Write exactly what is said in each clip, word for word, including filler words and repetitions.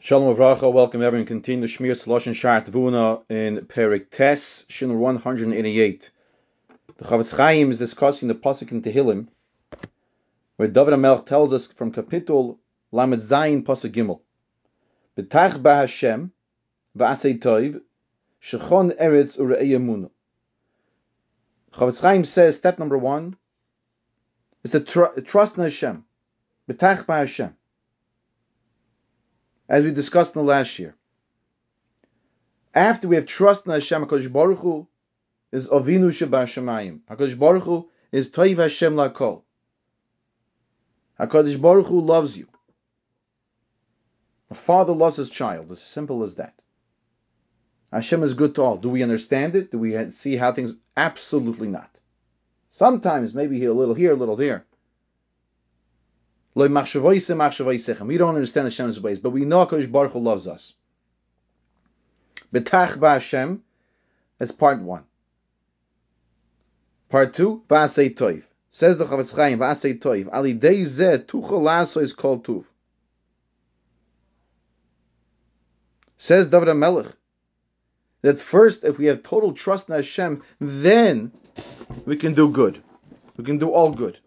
Shalom Avracha, welcome everyone. Continue the Shmir Lashon Shar Tvuna in Perek Tes, Shin one hundred eighty-eight. The Chavetz Chaim is discussing the pasuk in Tehillim, where David HaMelech tells us from Kapitel Lamed Zayin pasuk Gimel, B'tach ba Hashem v'asei toiv shechon eretz ure'ei emunah. Chavetz Chaim says step number one is to tr- trust in Hashem. B'tach ba Hashem. As we discussed in the last year. After we have trust in Hashem, HaKadosh Baruch Hu is Avinu Sheba Shemayim. HaKadosh Baruch Hu is Toiv Hashem Lakol. HaKadosh Baruch Hu loves you. A father loves his child. It's as simple as that. Hashem is good to all. Do we understand it? Do we see how things? Absolutely not. Sometimes maybe a little here, a little there. We don't understand Hashem's ways, but we know HaKadosh Baruch Hu loves us. B'tach ba Hashem, that's part one. Part two, v'asei toiv. Says the Chavetz Chaim, v'asei toiv. Alidei zeh tuchel la'aseh is called tuv. Says David HaMelech, that first, if we have total trust in Hashem, then we can do good. We can do all good.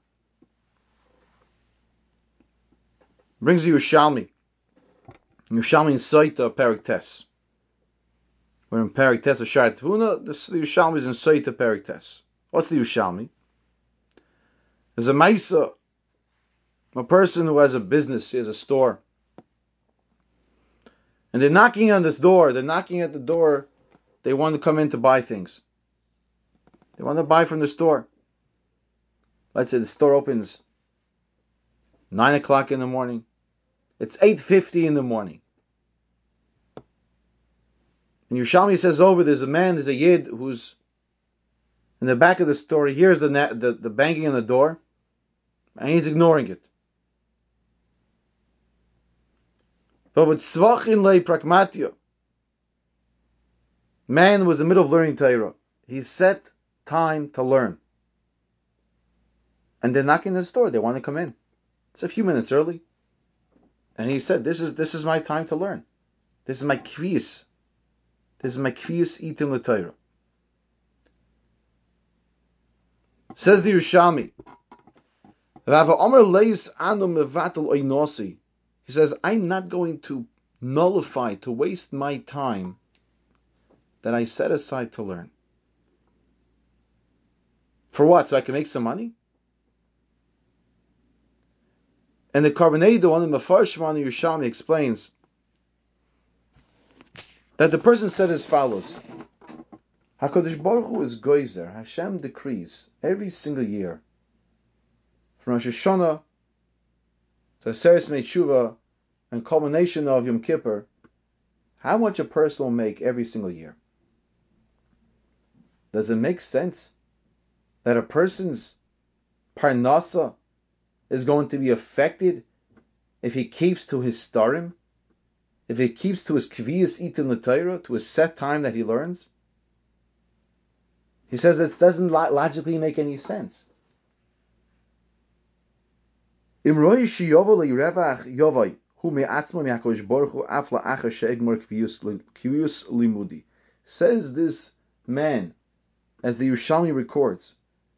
Brings you Yerushalmi. Yerushalmi in Saita Perek Tes. We're in Perek Tes of Shar Tvuna. The Yerushalmi is in Saita Perek Tes. What's the Yerushalmi? There's a Maisa, a person who has a business, he has a store. And they're knocking on this door. They're knocking at the door. They want to come in to buy things. They want to buy from the store. Let's say the store opens nine o'clock in the morning. It's eight fifty in the morning. And Yerushalmi says over, there's a man, there's a Yid who's in the back of the store. He hears the, na- the, the banging on the door, and he's ignoring it. But with tzvachin lei pragmatio, man was in the middle of learning Torah. He set time to learn. And they're knocking on the door. They want to come in. It's a few minutes early. And he said, this is this is my time to learn. This is my kviyus. This is my kviyus itim l'Torah. Says the Yerushalmi, he says, I'm not going to nullify, to waste my time that I set aside to learn. For what? So I can make some money? And the Karbonedo on the Mefarshim on the Yerushalmi explains that the person said as follows: HaKadosh Baruch Hu is Goizer. Hashem decrees every single year, from Rosh Hashanah to Aseret Yemei Tshuva and culmination of Yom Kippur, how much a person will make every single year. Does it make sense that a person's parnasa is going to be affected if he keeps to his starim, if he keeps to his kviyas itim l'Torah, to his set time that he learns? He says it doesn't logically make any sense. If says this man, as the Yerushalmi records,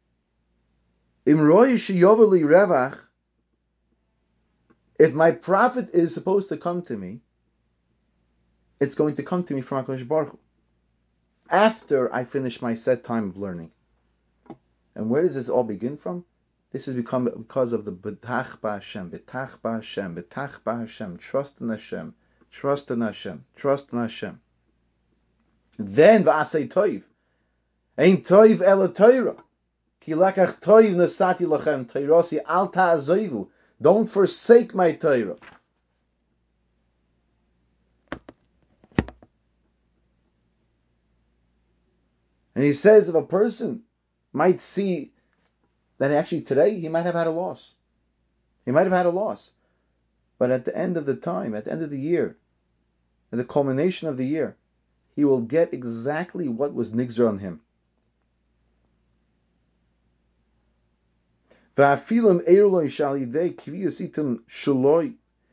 if my profit is supposed to come to me, it's going to come to me from HaKadosh Baruch Hu after I finish my set time of learning. And where does this all begin from? This has become because of the B'tach ba Hashem, B'tach ba Hashem, B'tach ba Hashem, trust in Hashem, trust in Hashem, trust in Hashem. Then v'asei toiv, ein toiv ela Torah. Ki lakach toiv nasati lachem Torasi al ta'azoivu. Don't forsake my Torah. And he says if a person might see that actually today he might have had a loss. He might have had a loss. But at the end of the time, at the end of the year, at the culmination of the year, he will get exactly what was nigzer on him.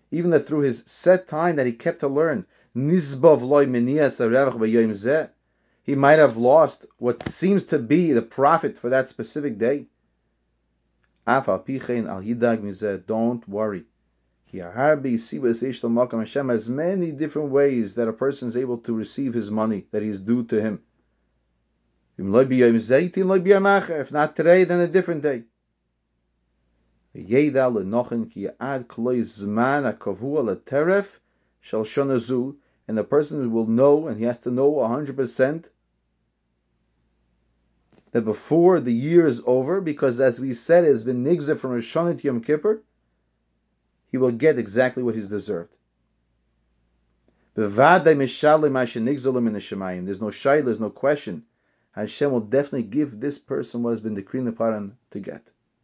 even that through his set time that he kept to learn, Nizbav loy minias arevach b'yom zeh, he might have lost what seems to be the profit for that specific day. Af al pichein al yidag mizeh, don't worry. Hashem has many different ways that a person is able to receive his money that is due to him. If not today, then a different day. And the person will know, and he has to know one hundred percent that before the year is over, because as we said, it has been nigzeh from Rosh Hashanah to Yom Kippur, he will get exactly what he's deserved. There's no shay, there's no question. Hashem will definitely give this person what has been decreed upon to get.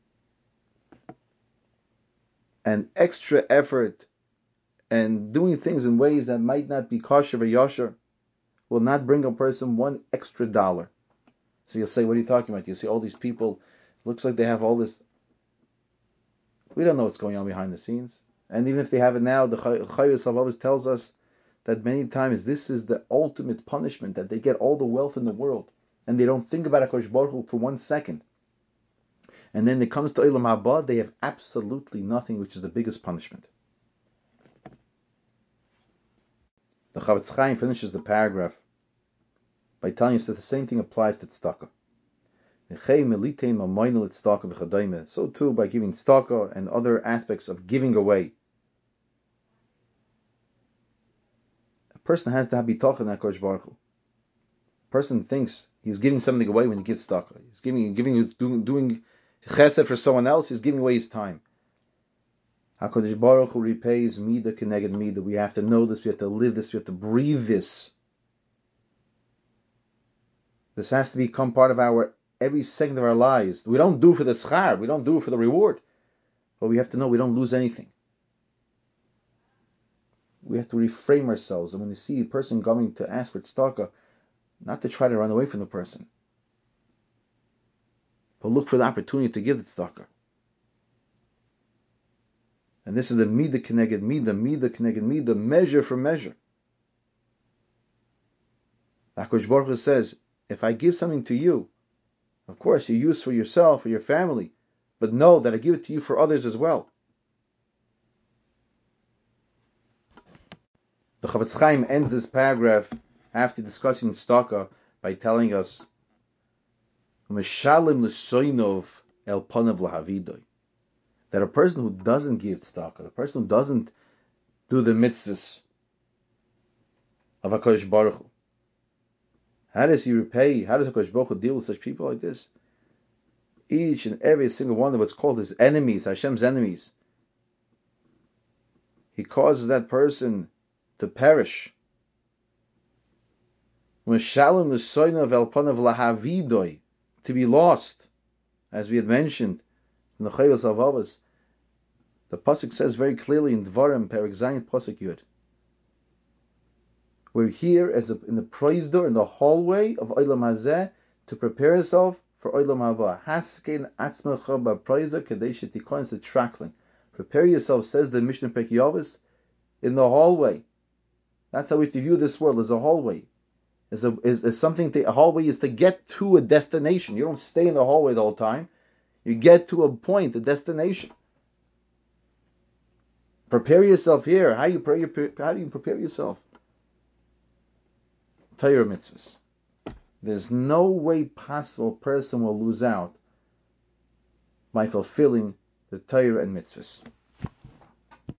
And extra effort and doing things in ways that might not be kosher or yosher will not bring a person one extra dollar. So you'll say, what are you talking about? You see all these people, looks like they have all this. We don't know what's going on behind the scenes. And even if they have it now, the Chayus always tells us that many times this is the ultimate punishment, that they get all the wealth in the world and they don't think about HaKadosh Baruch Hu for one second. And then it comes to Olam Haba, they have absolutely nothing, which is the biggest punishment. The Chavetz Chaim finishes the paragraph by telling us that the same thing applies to tzedakah. So too by giving tzedakah and other aspects of giving away. A person has to have bitachon in HaKadosh Baruch Hu. A person thinks he's giving something away when he gives tzedakah. He's giving, giving, doing, doing chesed for someone else. He's giving away his time. HaKadosh Baruch Hu repays midah keneged midah. We have to know this. We have to live this. We have to breathe this. This has to become part of our every second of our lives. We don't do for the schar, we don't do for the reward. But we have to know we don't lose anything. We have to reframe ourselves. And when you see a person coming to ask for tzedakah, not to try to run away from the person, but look for the opportunity to give the tzedakah. And this is the midah keneged midah, midah keneged midah, measure for measure. HaKadosh Baruch Hu says, if I give something to you, of course you use for yourself or your family, but know that I give it to you for others as well. The Chavetz Chaim ends this paragraph after discussing tzedakah by telling us, "Meshalim l'soinov el panav lahavidoy," that a person who doesn't give tzedakah, the person who doesn't do the mitzvahs of HaKadosh Baruch Hu, how does he repay? How does HaKadosh Baruch Hu deal with such people like this? Each and every single one of what's called his enemies, Hashem's enemies, he causes that person to perish. To be lost, as we had mentioned in the Chayos Avavas. The pasuk says very clearly in Dvarim, Perek Zayin, pasuk Yud. We're here as a, in the praise door, in the hallway of Olam Hazeh, to prepare yourself for Olam Haba. Haskein atzmecha b'praise kadesh tikon, is the trackling. Prepare yourself, says the Mishnah Perek Yavis, in the hallway. That's how we have to view this world, as a hallway. As, a, as, as something to, a hallway is to get to a destination. You don't stay in the hallway the whole time. You get to a point, a destination. Prepare yourself here. How you pray? How do you prepare yourself? Torah mitzvahs. There's no way possible a person will lose out by fulfilling the Torah and mitzvahs.